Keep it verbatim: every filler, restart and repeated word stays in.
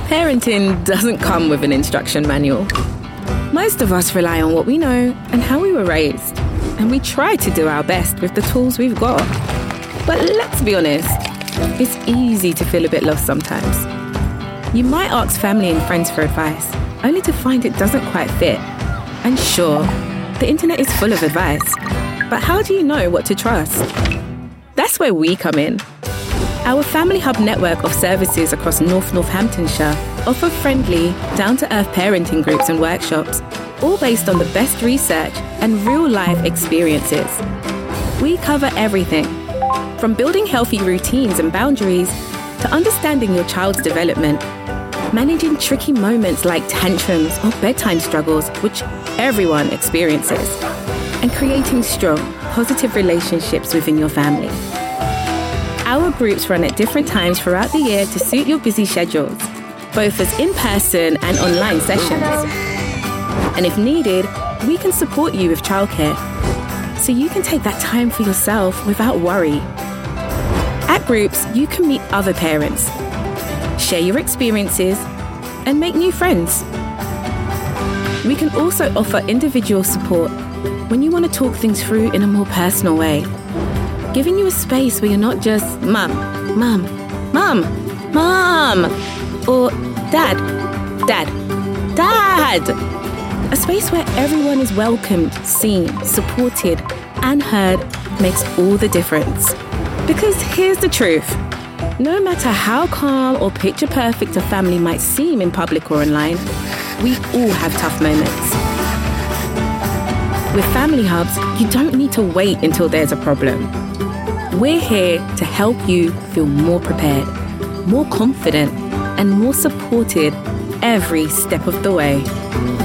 Parenting doesn't come with an instruction manual. Most of us rely on what we know and how we were raised, and we try to do our best with the tools we've got. But let's be honest, it's easy to feel a bit lost sometimes. You might ask family and friends for advice, only to find it doesn't quite fit. And sure, the internet is full of advice, but how do you know what to trust? That's where we come in. Our Family Hub network of services across North Northamptonshire offer friendly, down-to-earth parenting groups and workshops, all based on the best research and real-life experiences. We cover everything, from building healthy routines and boundaries to understanding your child's development, managing tricky moments like tantrums or bedtime struggles, which everyone experiences, and creating strong, positive relationships within your family. Our groups run at different times throughout the year to suit your busy schedules, both as in-person and online sessions. And if needed, we can support you with childcare, so you can take that time for yourself without worry. At groups, you can meet other parents, share your experiences, and make new friends. We can also offer individual support when you want to talk things through in a more personal way, giving you a space where you're not just mum, mum, mum, mum, or dad, dad, dad. A space where everyone is welcomed, seen, supported, and heard makes all the difference. Because here's the truth. No matter how calm or picture perfect a family might seem in public or online, we all have tough moments. With Family Hubs, you don't need to wait until there's a problem. We're here to help you feel more prepared, more confident, and more supported every step of the way.